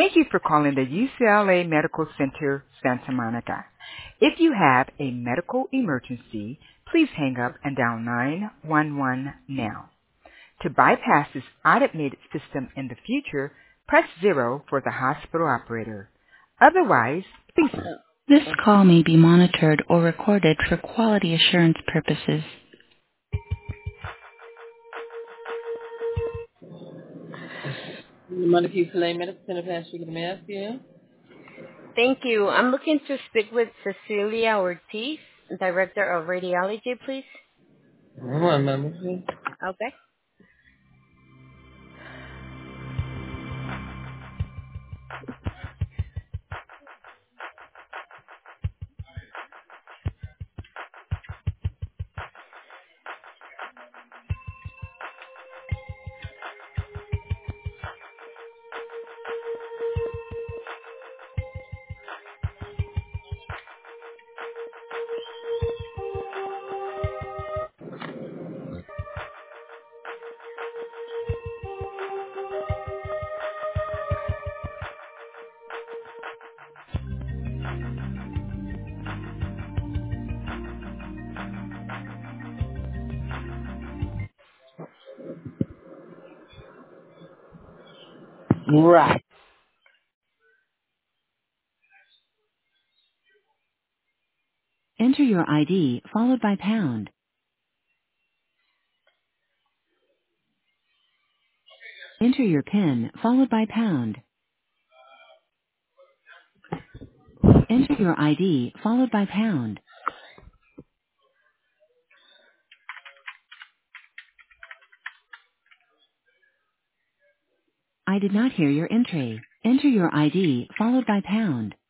Thank you for calling the UCLA Medical Center, Santa Monica. If you have a medical emergency, please hang up and dial 911 now. To bypass this automated system in the future, press 0 for the hospital operator. Otherwise, please. This call may be monitored or recorded for quality assurance purposes. Monica UCLA Medical Center, Pastor, can I ask you? Thank you. I'm looking to speak with Cecilia Ortiz, Director of Radiology, please. One moment, please. Okay. Right. Enter your ID followed by pound. Enter your PIN followed by pound. Enter your ID followed by pound. I did not hear your entry. Enter your ID followed by pound.